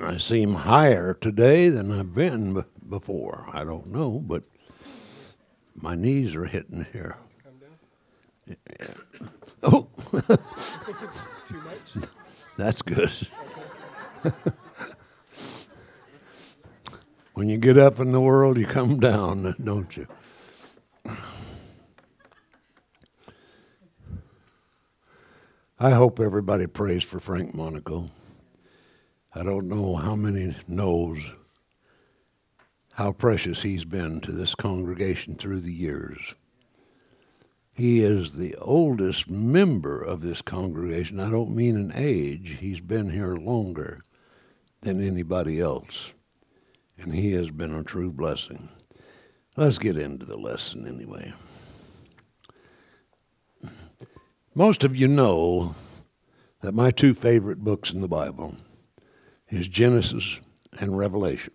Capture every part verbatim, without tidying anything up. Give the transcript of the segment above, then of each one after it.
I seem higher today than I've been b- before. I don't know, but my knees are hitting here. Come down. Yeah. Oh, Too much? that's good. When you get up in the world, you come down, don't you? I hope everybody prays for Frank Monaco. I don't know how many knows how precious he's been to this congregation through the years. He is the oldest member of this congregation. I don't mean in age. He's been here longer than anybody else, and he has been a true blessing. Let's get into the lesson anyway. Most of you know that my two favorite books in the Bible is Genesis and Revelation.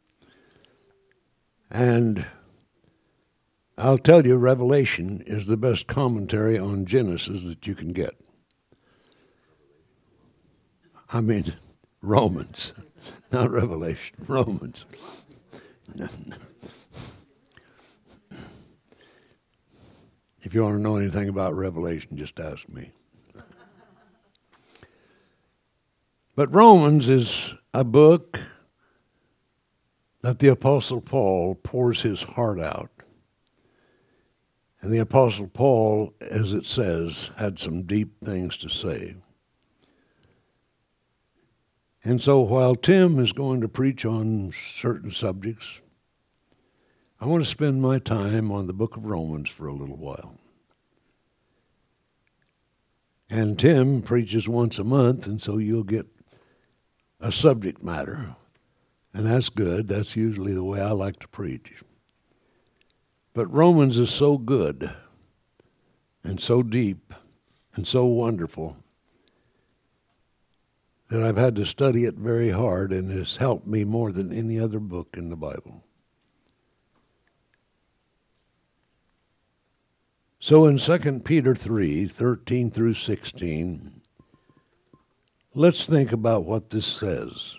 And I'll tell you, Revelation is the best commentary on Genesis that you can get. I mean, Romans, not Revelation, Romans. If you want to know anything about Revelation, just ask me. But Romans is a book that the Apostle Paul pours his heart out. And the Apostle Paul, as it says, had some deep things to say. And so while Tim is going to preach on certain subjects, I want to spend my time on the book of Romans for a little while. And Tim preaches once a month, and so you'll get a subject matter. And that's good. That's usually the way I like to preach. But Romans is so good and so deep and so wonderful that I've had to study it very hard, and it's helped me more than any other book in the Bible. So in Second Peter three, thirteen through sixteen, let's think about what this says.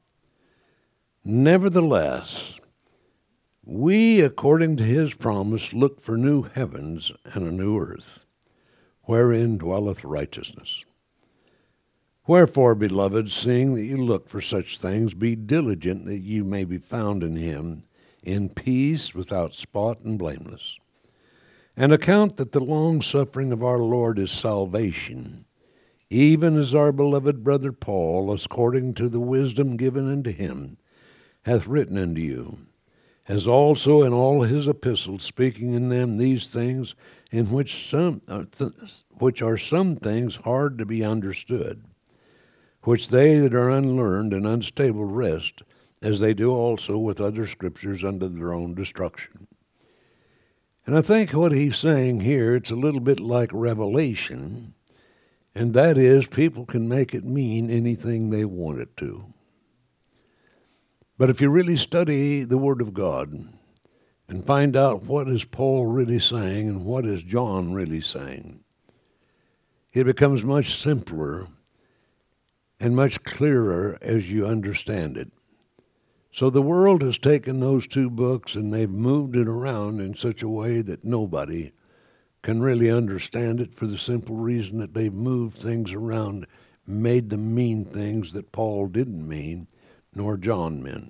Nevertheless, we, according to his promise, look for new heavens and a new earth, wherein dwelleth righteousness. Wherefore, beloved, seeing that you look for such things, be diligent that you may be found in him, in peace, without spot and blameless. And account that the long-suffering of our Lord is salvation, even as our beloved brother Paul, according to the wisdom given unto him, hath written unto you, as also in all his epistles, speaking in them these things, in which some uh, th- which are some things hard to be understood, which they that are unlearned and unstable wrest, as they do also with other scriptures unto their own destruction. And I think what he's saying here, it's a little bit like Revelation, and that is people can make it mean anything they want it to. But if you really study the Word of God and find out what is Paul really saying and what is John really saying, it becomes much simpler and much clearer as you understand it. So the world has taken those two books and they've moved it around in such a way that nobody can really understand it, for the simple reason that they've moved things around, made them mean things that Paul didn't mean, nor John meant.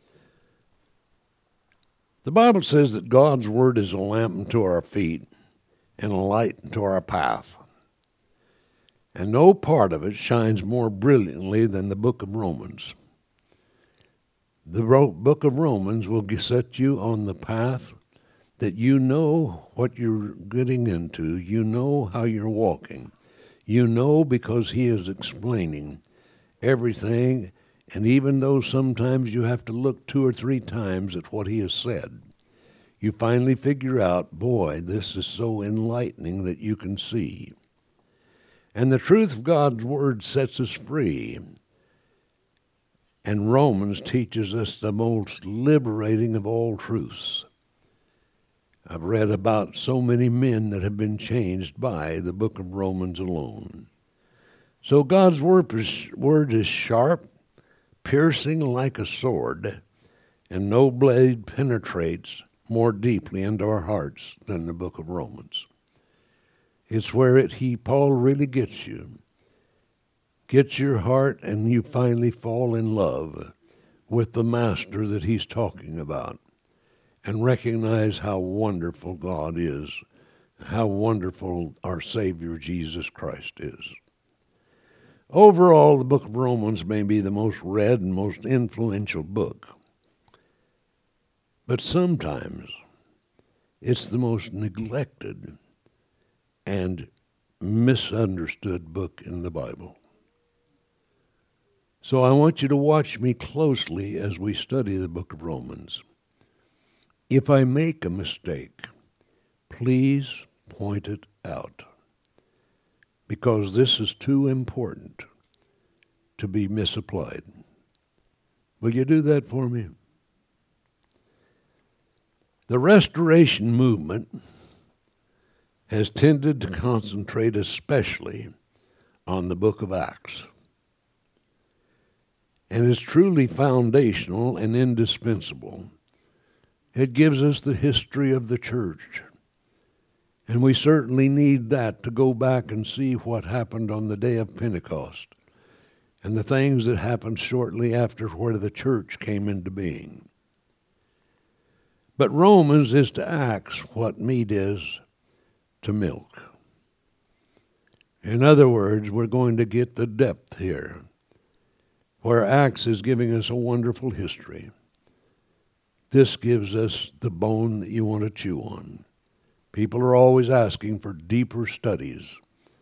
The Bible says that God's word is a lamp unto our feet and a light unto our path. And no part of it shines more brilliantly than the book of Romans. The book of Romans will set you on the path that you know what you're getting into. You know how you're walking. You know because he is explaining everything, and even though sometimes you have to look two or three times at what he has said, you finally figure out, boy, this is so enlightening that you can see. And the truth of God's word sets us free. And Romans teaches us the most liberating of all truths. I've read about so many men that have been changed by the book of Romans alone. So God's word is, word is sharp, piercing like a sword, and no blade penetrates more deeply into our hearts than the book of Romans. It's where it, he, Paul, really gets you. Gets your heart, and you finally fall in love with the master that he's talking about, and recognize how wonderful God is, how wonderful our Savior Jesus Christ is. Overall, the book of Romans may be the most read and most influential book, but sometimes it's the most neglected and misunderstood book in the Bible. So I want you to watch me closely as we study the book of Romans. If I make a mistake, please point it out, because this is too important to be misapplied. Will you do that for me? The Restoration movement has tended to concentrate especially on the book of Acts, and is truly foundational and indispensable. It gives us the history of the church, and we certainly need that to go back and see what happened on the day of Pentecost and the things that happened shortly after where the church came into being. But Romans is to Acts what meat is to milk. In other words, we're going to get the depth here, where Acts is giving us a wonderful history. This gives us the bone that you want to chew on. People are always asking for deeper studies.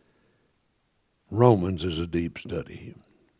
Romans is a deep study.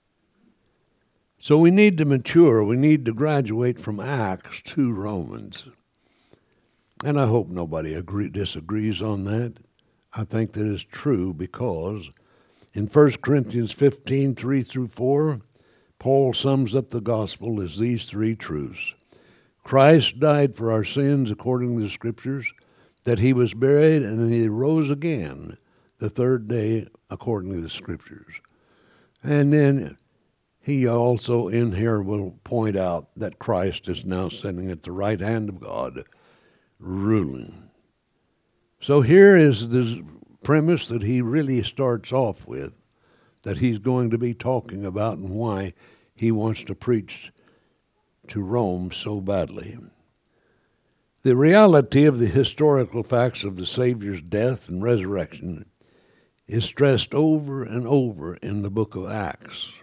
So we need to mature. We need to graduate from Acts to Romans. And I hope nobody agree, disagrees on that. I think that is true, because in First Corinthians fifteen, three through four, Paul sums up the gospel as these three truths. Christ died for our sins according to the Scriptures, that he was buried, and he rose again the third day according to the Scriptures. And then he also in here will point out that Christ is now sitting at the right hand of God, ruling. So here is the premise that he really starts off with, that he's going to be talking about and why he wants to preach to Rome so badly. The reality of the historical facts of the Savior's death and resurrection is stressed over and over in the book of Acts.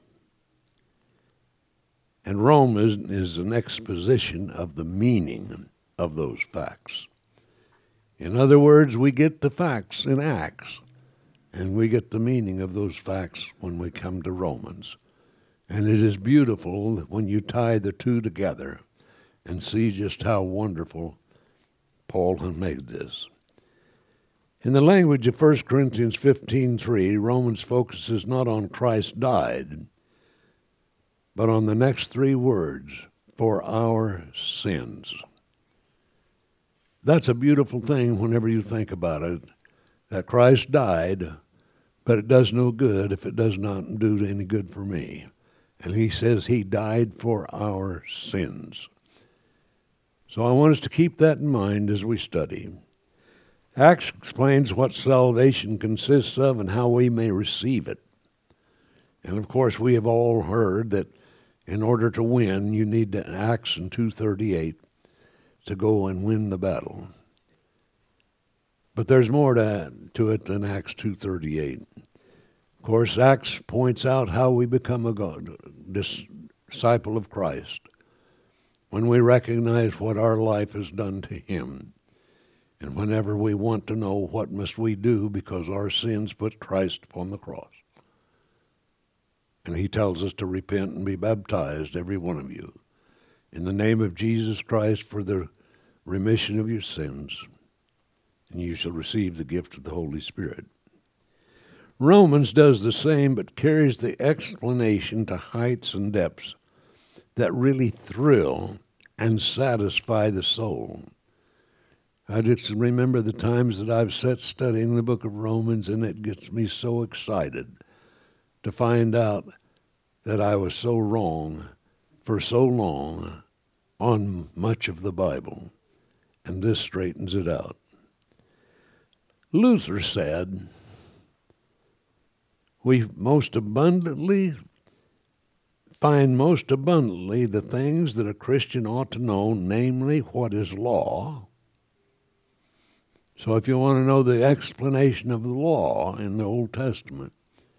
And Rome is, is an exposition of the meaning of those facts. In other words, we get the facts in Acts, and we get the meaning of those facts when we come to Romans. And it is beautiful when you tie the two together and see just how wonderful Paul has made this. In the language of First Corinthians fifteen three, Romans focuses not on Christ died, but on the next three words, for our sins. That's a beautiful thing whenever you think about it, that Christ died, but it does no good if it does not do any good for me. And he says he died for our sins. So I want us to keep that in mind as we study. Acts explains what salvation consists of and how we may receive it. And of course, we have all heard that in order to win, you need to Acts in two thirty-eight to go and win the battle. But there's more to, to it than Acts two thirty-eight. Of course, Acts points out how we become a God, disciple of Christ when we recognize what our life has done to him. And whenever we want to know what must we do because our sins put Christ upon the cross. And he tells us to repent and be baptized, every one of you, in the name of Jesus Christ for the remission of your sins, and you shall receive the gift of the Holy Spirit. Romans does the same, but carries the explanation to heights and depths that really thrill and satisfy the soul. I just remember the times that I've sat studying the book of Romans, and it gets me so excited to find out that I was so wrong for so long on much of the Bible, and this straightens it out. Luther said, we most abundantly find most abundantly the things that a Christian ought to know, namely what is law. So if you want to know the explanation of the law in the Old Testament,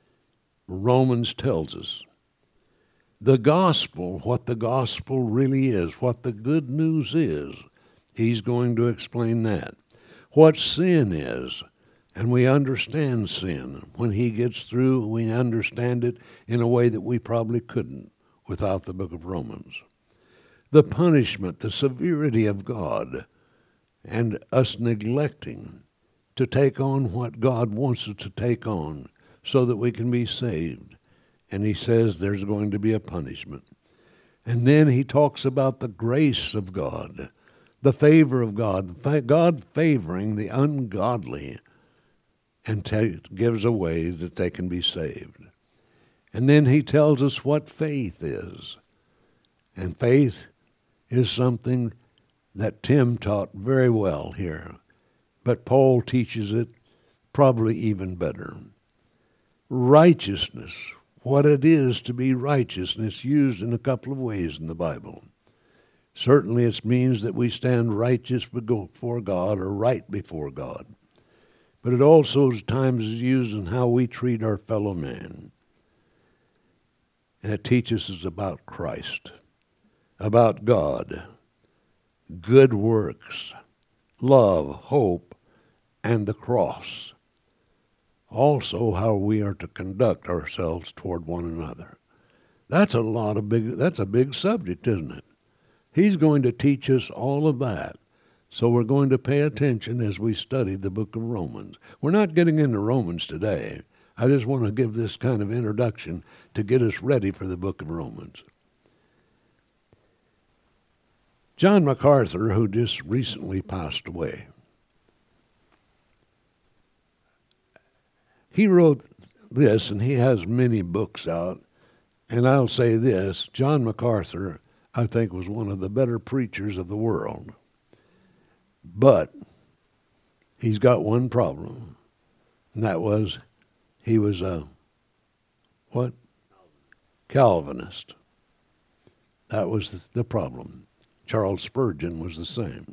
Romans tells us. The gospel, what the gospel really is, what the good news is, he's going to explain that. What sin is, and we understand sin. When he gets through, we understand it in a way that we probably couldn't without the book of Romans. The punishment, the severity of God, and us neglecting to take on what God wants us to take on so that we can be saved. And he says there's going to be a punishment. And then he talks about the grace of God, the favor of God, God favoring the ungodly, and t- gives a way that they can be saved. And then he tells us what faith is. And faith is something that Tim taught very well here, but Paul teaches it probably even better. Righteousness, what it is to be righteous, and it's used in a couple of ways in the Bible. Certainly it means that we stand righteous before God or right before God. But it also at times is used in how we treat our fellow man. And it teaches us about Christ, about God, good works, love, hope, and the cross. Also how we are to conduct ourselves toward one another. That's a lot of big, that's a big subject, isn't it? He's going to teach us all of that. So we're going to pay attention as we study the book of Romans. We're not getting into Romans today. I just want to give this kind of introduction to get us ready for the book of Romans. John MacArthur, who just recently passed away, he wrote this, and he has many books out, and I'll say this, John MacArthur, I think, was one of the better preachers of the world. But he's got one problem, and that was he was a, what? Calvinist. That was the problem. Charles Spurgeon was the same.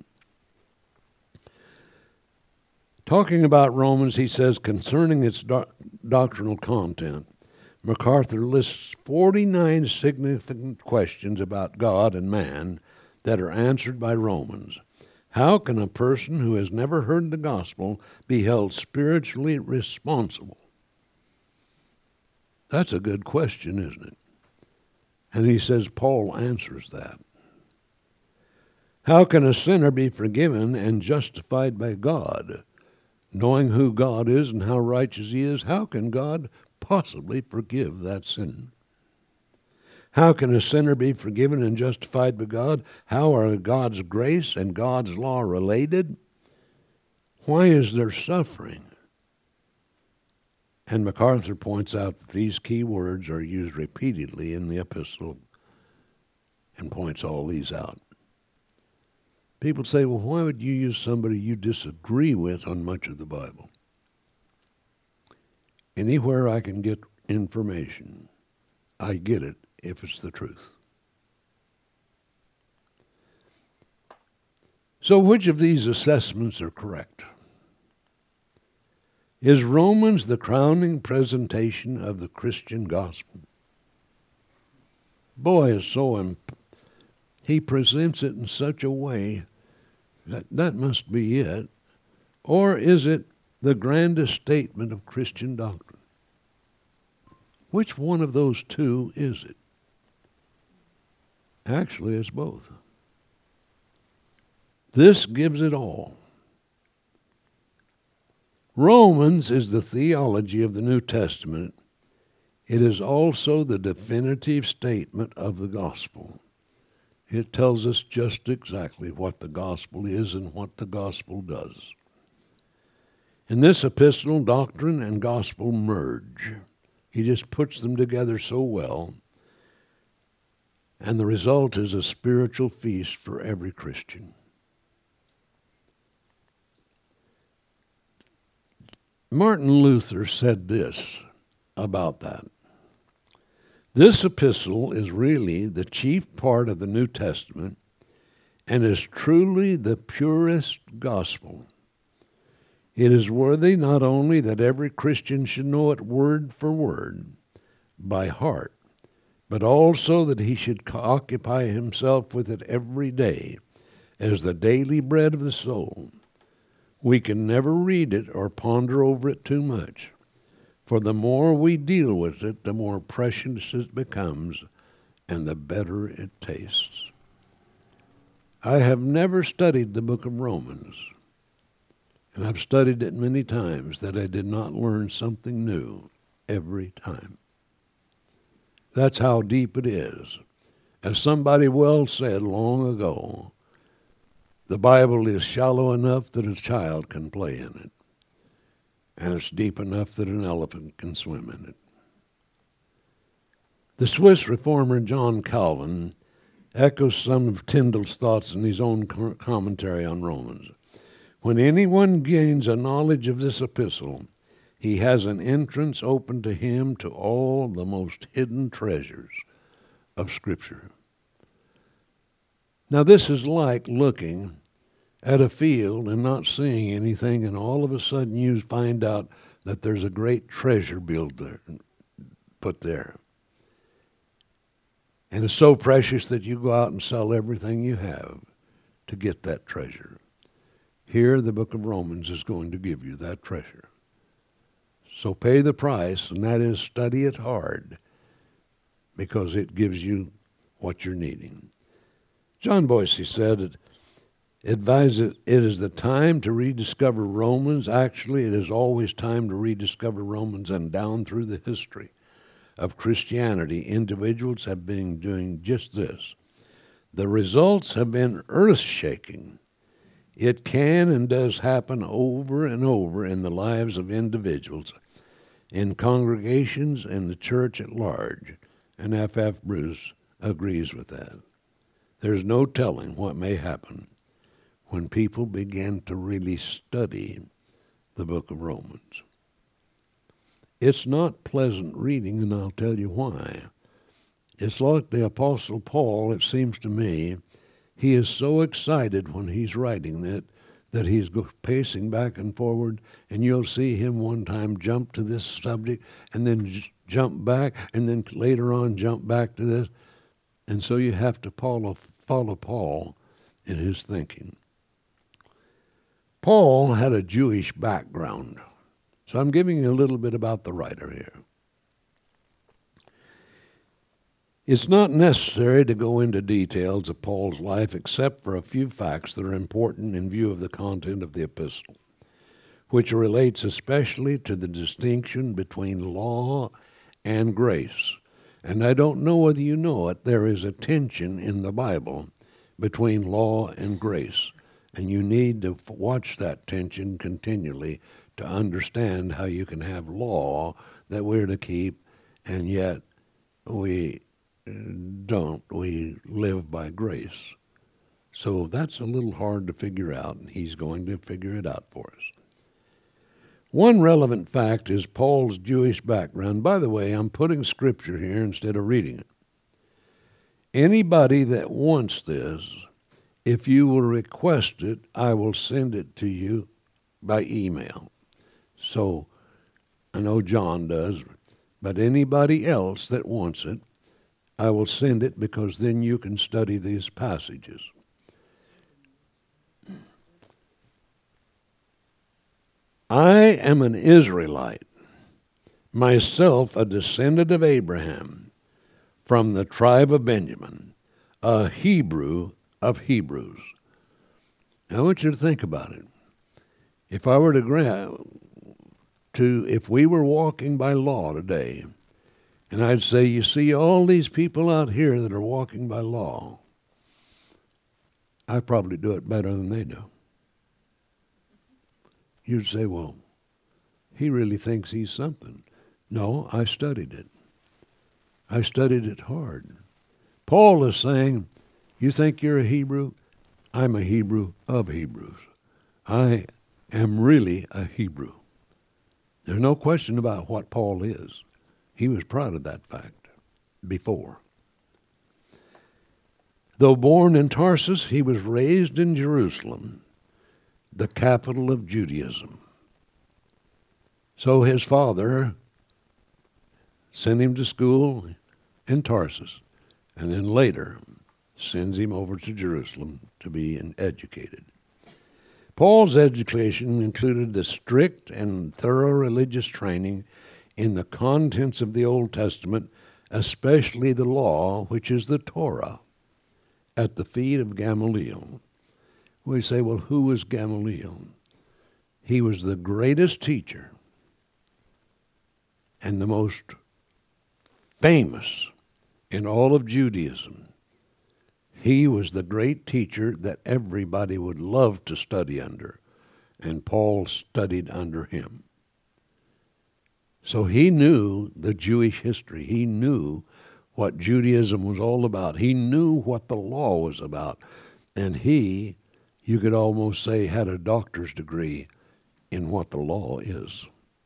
Talking about Romans, he says, concerning its do- doctrinal content, MacArthur lists forty-nine significant questions about God and man that are answered by Romans. How can a person who has never heard the gospel be held spiritually responsible? That's a good question, isn't it? And he says Paul answers that. How can a sinner be forgiven and justified by God? Knowing who God is and how righteous he is, how can God possibly forgive that sin? How can a sinner be forgiven and justified by God? How are God's grace and God's law related? Why is there suffering? And MacArthur points out that these key words are used repeatedly in the epistle and points all these out. People say, well, why would you use somebody you disagree with on much of the Bible? Anywhere I can get information, I get it if it's the truth. So which of these assessments are correct? Is Romans the crowning presentation of the Christian gospel? Boy, is so imp- he presents it in such a way that that must be it. Or is it the grandest statement of Christian doctrine? Which one of those two is it? Actually, it's both. This gives it all. Romans is the theology of the New Testament. It is also the definitive statement of the gospel. It tells us just exactly what the gospel is and what the gospel does. In this epistle, doctrine and gospel merge. He just puts them together so well. And the result is a spiritual feast for every Christian. Martin Luther said this about that. This epistle is really the chief part of the New Testament and is truly the purest gospel. It is worthy not only that every Christian should know it word for word, by heart, but also that he should occupy himself with it every day as the daily bread of the soul. We can never read it or ponder over it too much, for the more we deal with it, the more precious it becomes and the better it tastes. I have never studied the book of Romans, and I've studied it many times, that I did not learn something new every time. That's how deep it is. As somebody well said long ago, the Bible is shallow enough that a child can play in it, and it's deep enough that an elephant can swim in it. The Swiss reformer John Calvin echoes some of Tyndale's thoughts in his own commentary on Romans. When anyone gains a knowledge of this epistle, he has an entrance open to him to all the most hidden treasures of Scripture. Now, this is like looking at a field and not seeing anything, and all of a sudden you find out that there's a great treasure built there, put there. And it's so precious that you go out and sell everything you have to get that treasure. Here, the book of Romans is going to give you that treasure. So pay the price, and that is study it hard, because it gives you what you're needing. John Boise said, it advises it is the time to rediscover Romans. Actually, it is always time to rediscover Romans, and down through the history of Christianity, individuals have been doing just this. The results have been earth-shaking. It can and does happen over and over in the lives of individuals, in congregations, and the church at large, and F F Bruce agrees with that. There's no telling what may happen when people begin to really study the book of Romans. It's not pleasant reading, and I'll tell you why. It's like the Apostle Paul, it seems to me. He is so excited when he's writing that that he's go pacing back and forward, and you'll see him one time jump to this subject and then j- jump back, and then later on jump back to this. And so you have to follow, follow Paul in his thinking. Paul had a Jewish background, so I'm giving you a little bit about the writer here. It's not necessary to go into details of Paul's life except for a few facts that are important in view of the content of the epistle, which relates especially to the distinction between law and grace. And I don't know whether you know it, there is a tension in the Bible between law and grace, and you need to watch that tension continually to understand how you can have law that we're to keep, and yet we don't. We live by grace. So that's a little hard to figure out, and he's going to figure it out for us. One relevant fact is Paul's Jewish background. By the way, I'm putting scripture here instead of reading it. Anybody that wants this, if you will request it, I will send it to you by email. So I know John does, but anybody else that wants it, I will send it, because then you can study these passages. I am an Israelite, myself a descendant of Abraham, from the tribe of Benjamin, a Hebrew of Hebrews. Now, I want you to think about it. If I were to grant to, if we were walking by law today, and I'd say, you see all these people out here that are walking by law, I probably do it better than they do. You'd say, well, he really thinks he's something. No, I studied it. I studied it hard, Paul is saying, you think you're a Hebrew? I'm a Hebrew of Hebrews. I am really a Hebrew. There's no question about what Paul is. He was proud of that fact before. Though born in Tarsus, he was raised in Jerusalem, the capital of Judaism. So his father sent him to school in Tarsus, and then later sends him over to Jerusalem to be educated. Paul's education included the strict and thorough religious training in the contents of the Old Testament, especially the law, which is the Torah, at the feet of Gamaliel. We say, well, who was Gamaliel? He was the greatest teacher and the most famous in all of Judaism. He was the great teacher that everybody would love to study under, and Paul studied under him. So he knew the Jewish history. He knew what Judaism was all about. He knew what the law was about. And he, you could almost say, had a doctor's degree in what the law is.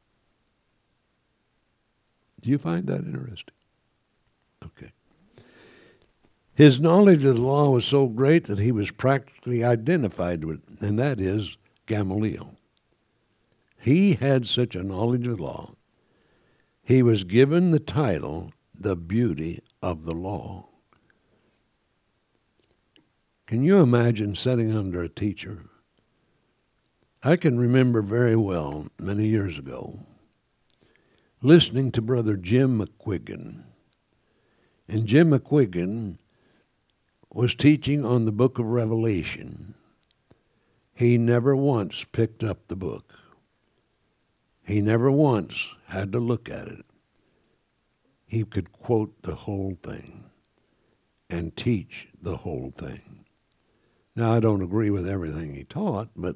Do you find that interesting? Okay. His knowledge of the law was so great that he was practically identified with, and that is Gamaliel. He had such a knowledge of the law. He was given the title, the beauty of the law. Can you imagine sitting under a teacher? I can remember very well, many years ago, listening to Brother Jim McQuiggan. And Jim McQuiggan was teaching on the book of Revelation. He never once picked up the book. He never once had to look at it. He could quote the whole thing and teach the whole thing. Now, I don't agree with everything he taught, but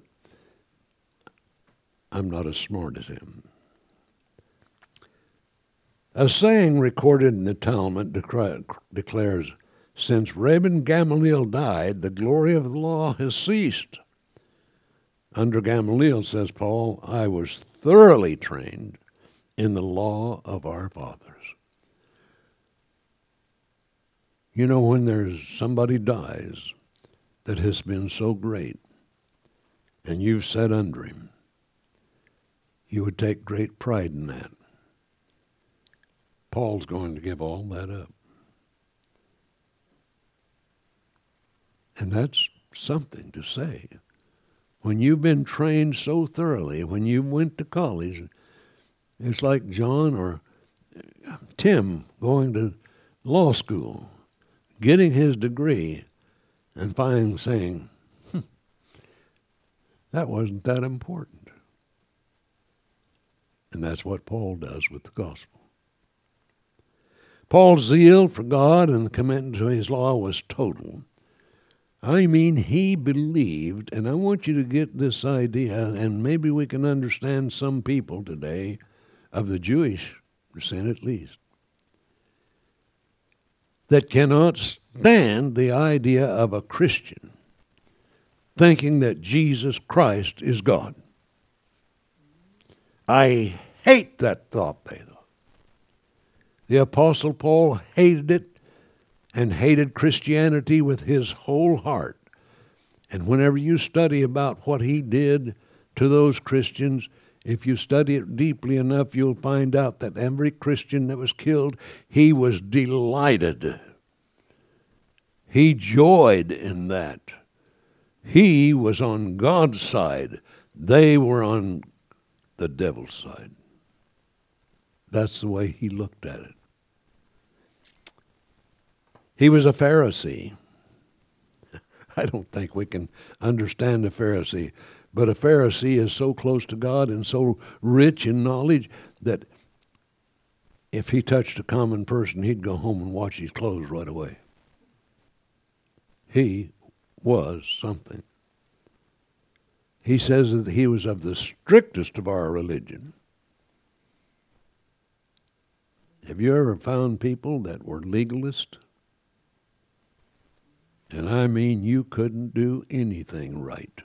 I'm not as smart as him. A saying recorded in the Talmud declares, since Rabban Gamaliel died, the glory of the law has ceased. Under Gamaliel, says Paul, I was thoroughly trained in the law of our fathers. You know, when there's somebody dies that has been so great, and you've sat under him, you would take great pride in that. Paul's going to give all that up. And that's something to say. When you've been trained so thoroughly, when you went to college, it's like John or Tim going to law school, getting his degree, and finally saying, hm, that wasn't that important. And that's what Paul does with the gospel. Paul's zeal for God and the commitment to his law was total. I mean, he believed, and I want you to get this idea, and maybe we can understand some people today, of the Jewish descent at least, that cannot stand the idea of a Christian thinking that Jesus Christ is God. I hate that thought, they thought. The Apostle Paul hated it, and hated Christianity with his whole heart. And whenever you study about what he did to those Christians, if you study it deeply enough, you'll find out that every Christian that was killed, he was delighted. He joyed in that. He was on God's side. They were on the devil's side. That's the way he looked at it. He was a Pharisee. I don't think we can understand a Pharisee, but a Pharisee is so close to God and so rich in knowledge that if he touched a common person, he'd go home and wash his clothes right away. He was something. He says that he was of the strictest of our religion. Have you ever found people that were legalist? And I mean, you couldn't do anything right.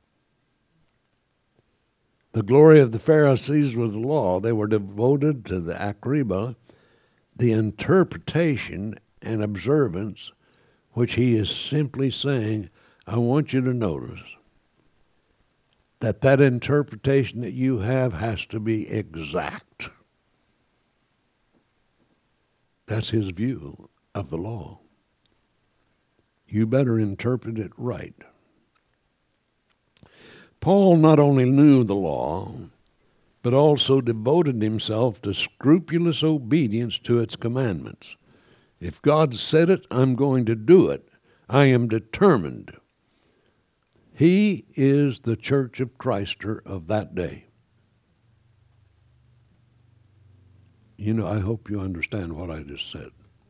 The glory of the Pharisees was the law. They were devoted to the akriba, the interpretation and observance, which he is simply saying, I want you to notice that that interpretation that you have has to be exact. That's his view of the law. You better interpret it right. Paul not only knew the law, but also devoted himself to scrupulous obedience to its commandments. If God said it, I'm going to do it. I am determined. He is the Church of Christer of that day. You know, I hope you understand what I just said.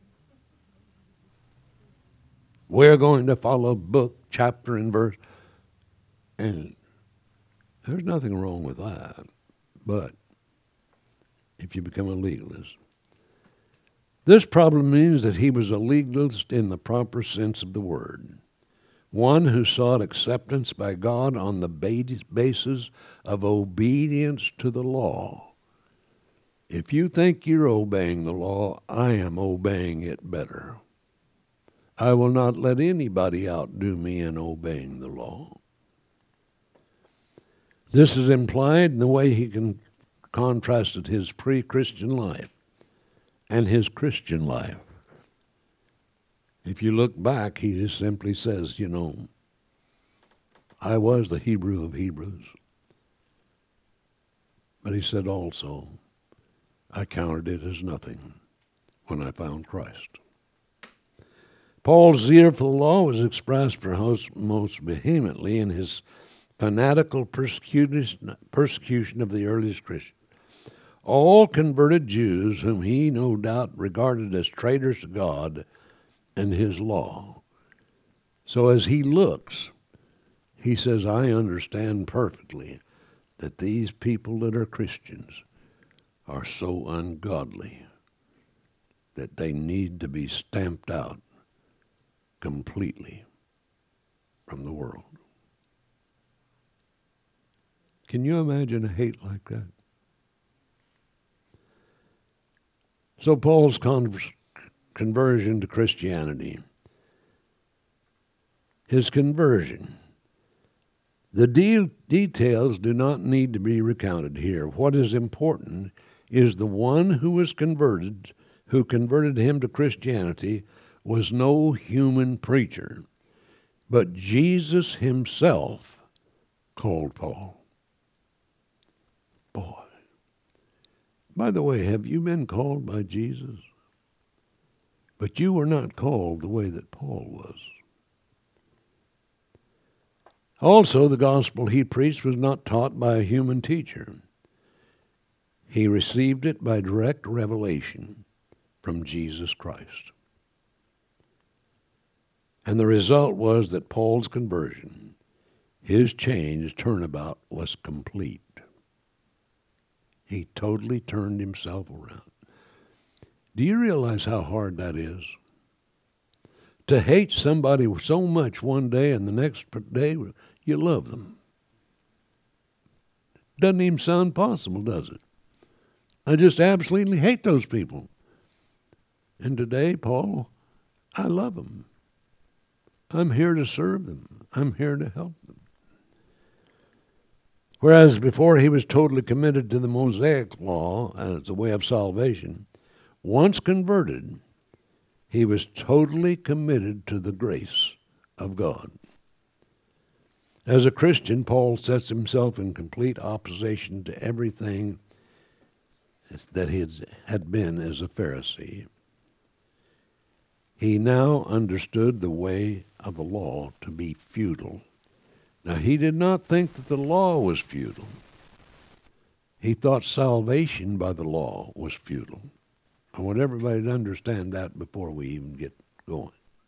We're going to follow book, chapter, and verse. And there's nothing wrong with that. But if you become a legalist, this problem means that he was a legalist in the proper sense of the word. One who sought acceptance by God on the basis of obedience to the law. If you think you're obeying the law, I am obeying it better. I will not let anybody outdo me in obeying the law. This is implied in the way he can contrasted his pre-Christian life and his Christian life. If you look back, he just simply says, you know, I was the Hebrew of Hebrews. But he said also, I counted it as nothing when I found Christ. Paul's zeal for the law was expressed perhaps most vehemently in his fanatical persecution, persecution of the earliest Christians. All converted Jews whom he no doubt regarded as traitors to God and his law. So as he looks, he says, I understand perfectly that these people that are Christians are so ungodly that they need to be stamped out completely from the world. Can you imagine a hate like that? So Paul's con- conversion to Christianity, his conversion, the de- details do not need to be recounted here. What is important is the one who was converted, who converted him to Christianity, was no human preacher, but Jesus himself called Paul. Boy. By the way, have you been called by Jesus? But you were not called the way that Paul was. Also, the gospel he preached was not taught by a human teacher. He received it by direct revelation from Jesus Christ. And the result was that Paul's conversion, his change, his turnabout, was complete. He totally turned himself around. Do you realize how hard that is? To hate somebody so much one day and the next day you love them. Doesn't even sound possible, does it? I just absolutely hate those people. And today, Paul, I love them. I'm here to serve them. I'm here to help them. Whereas before he was totally committed to the Mosaic law as a way of salvation, once converted, he was totally committed to the grace of God. As a Christian, Paul sets himself in complete opposition to everything that he had been as a Pharisee. He now understood the way of the law to be futile. Now, he did not think that the law was futile. He thought salvation by the law was futile. I want everybody to understand that before we even get going.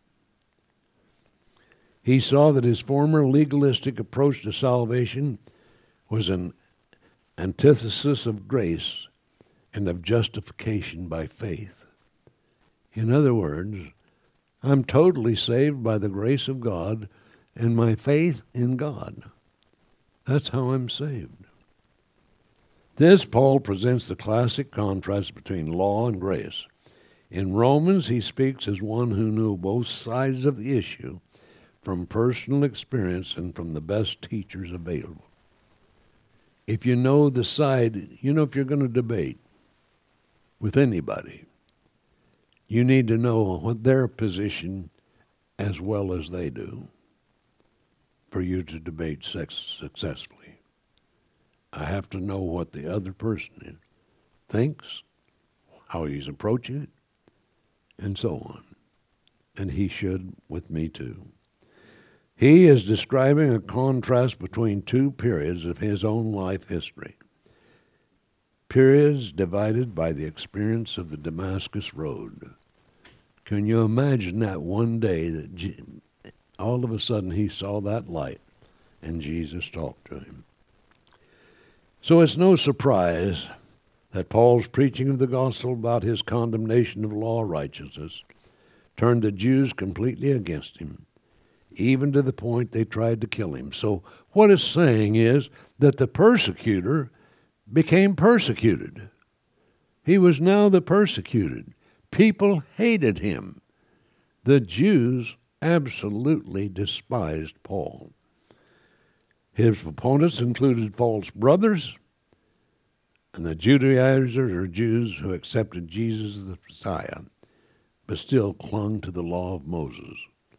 He saw that his former legalistic approach to salvation was an antithesis of grace and of justification by faith. In other words, I'm totally saved by the grace of God and my faith in God. That's how I'm saved. This, Paul presents the classic contrast between law and grace. In Romans, he speaks as one who knew both sides of the issue from personal experience and from the best teachers available. If you know the side, you know, if you're going to debate with anybody, you need to know what their position as well as they do for you to debate sex successfully. I have to know what the other person thinks, how he's approaching it, and so on. And he should with me too. He is describing a contrast between two periods of his own life history. Periods divided by the experience of the Damascus Road. Can you imagine that one day that G- all of a sudden he saw that light and Jesus talked to him? So it's no surprise that Paul's preaching of the gospel about his condemnation of law righteousness turned the Jews completely against him, even to the point they tried to kill him. So what it's saying is that the persecutor became persecuted. He was now the persecuted. People hated him. The Jews absolutely despised Paul. His opponents included false brothers and the Judaizers or Jews who accepted Jesus as the Messiah, but still clung to the law of Moses.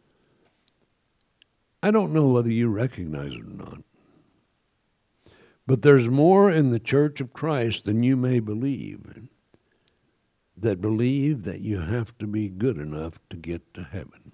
I don't know whether you recognize it or not, but there's more in the Church of Christ than you may believe that believe that you have to be good enough to get to heaven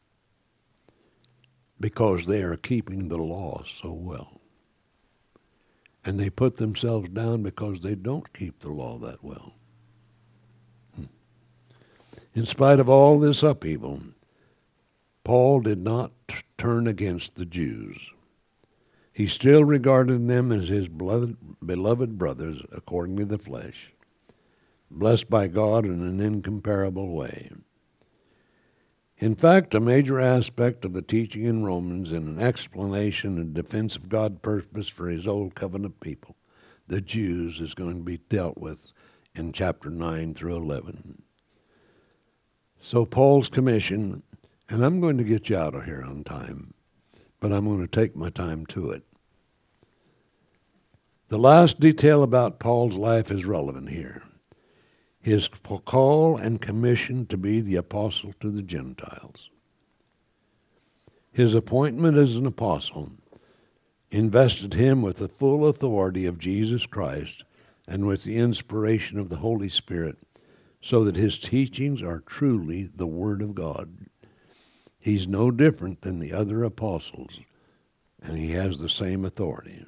because they are keeping the law so well. And they put themselves down because they don't keep the law that well. Hmm. In spite of all this upheaval, Paul did not t- turn against the Jews. He still regarded them as his beloved, beloved brothers according to the flesh, blessed by God in an incomparable way. In fact, a major aspect of the teaching in Romans and an explanation and defense of God's purpose for his old covenant people, the Jews, is going to be dealt with in chapter nine through eleven. So Paul's commission, and I'm going to get you out of here on time, but I'm going to take my time to it. The last detail about Paul's life is relevant here. His call and commission to be the apostle to the Gentiles. His appointment as an apostle invested him with the full authority of Jesus Christ and with the inspiration of the Holy Spirit so that his teachings are truly the Word of God. He's no different than the other apostles, and he has the same authority.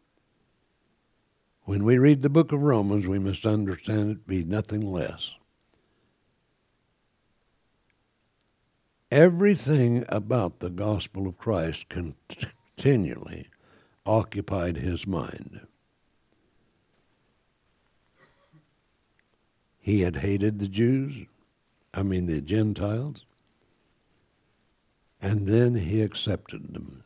When we read the book of Romans, we must understand it to be nothing less. Everything about the gospel of Christ continually occupied his mind. He had hated the Jews, I mean the Gentiles, and then he accepted them.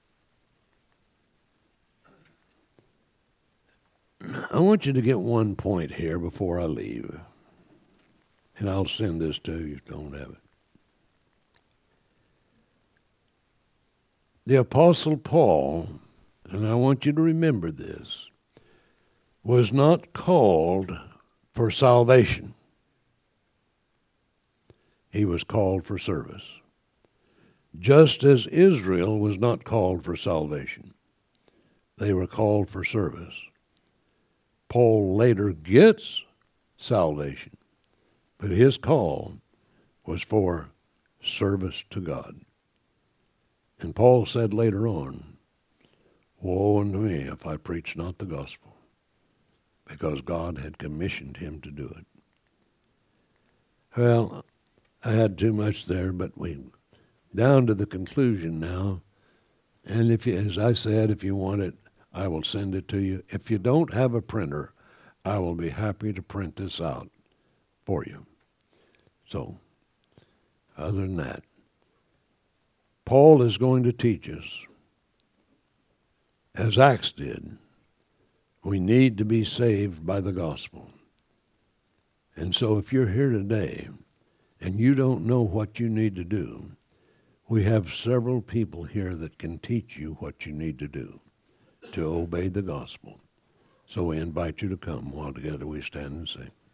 I want you to get one point here before I leave, and I'll send this to you if you don't have it. The Apostle Paul, and I want you to remember this, was not called for salvation. He was called for service. Just as Israel was not called for salvation. They were called for service. Paul later gets salvation, but his call was for service to God. And Paul said later on, woe unto me if I preach not the gospel, because God had commissioned him to do it. Well, I had too much there, but we down to the conclusion now. And if you, as I said, if you want it, I will send it to you. If you don't have a printer, I will be happy to print this out for you. So, other than that, Paul is going to teach us, as Acts did, we need to be saved by the gospel. And so if you're here today and you don't know what you need to do, we have several people here that can teach you what you need to do to obey the gospel. So we invite you to come while together we stand and sing.